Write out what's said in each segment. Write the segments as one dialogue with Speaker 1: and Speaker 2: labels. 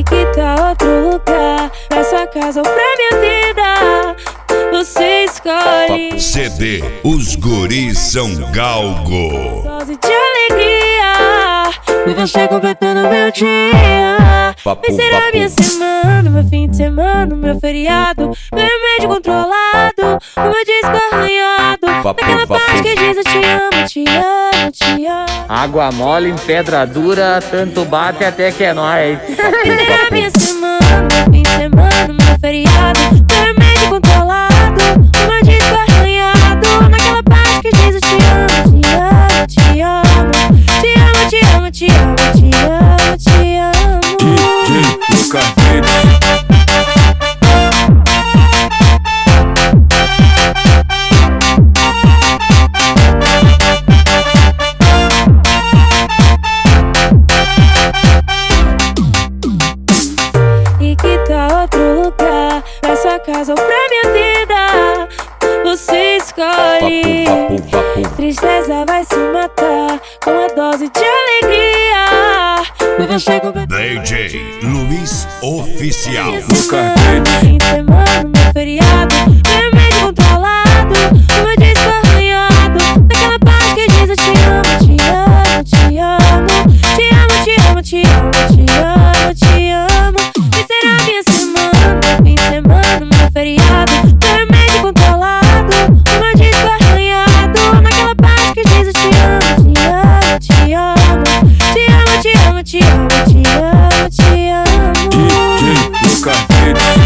Speaker 1: que tal outro lugar? Pra sua casa ou pra minha vida? Você escolhe.
Speaker 2: CD, os guris são galgo.
Speaker 1: Dose de alegria, e você completando meu dia. Vai ser a minha semana, meu fim de semana, meu feriado, meu remédio controlado, o meu disco arranhado, naquela parte que diz eu te amo, te amo, te amo.
Speaker 3: Água mole em pedra dura, tanto bate até que é nóis.
Speaker 1: Vai ser a minha semana, meu fim de semana, meu feriado, meu remédio controlado, o meu disco arranhado, naquela parte que diz eu te amo, te amo, te amo, te amo, te amo, te amo, te amo, te amo.
Speaker 4: Lucas Beats.
Speaker 1: E que tal outro lugar? Pra sua casa ou pra minha vida? Você escolhe. Tristeza vai se matar com a dose de alegria. Você
Speaker 2: DJ Luiz Oficial.
Speaker 1: semana, fim de semana, meu feriado, meu remédio controlado, o meu disco arranhado, naquela parte que diz eu te amo, te amo, te amo, te amo, te amo, te amo, te amo, te amo. E será minha semana, meu fim de semana, meu feriado, meu remédio controlado, o meu disco arranhado, naquela parte que diz eu te amo, te amo, te amo, te amo, te amo, te amo, te amo, te amo.
Speaker 4: Lucas Beats.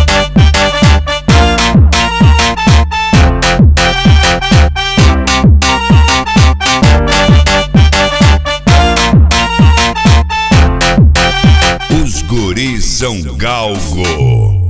Speaker 2: Os guris são galgo.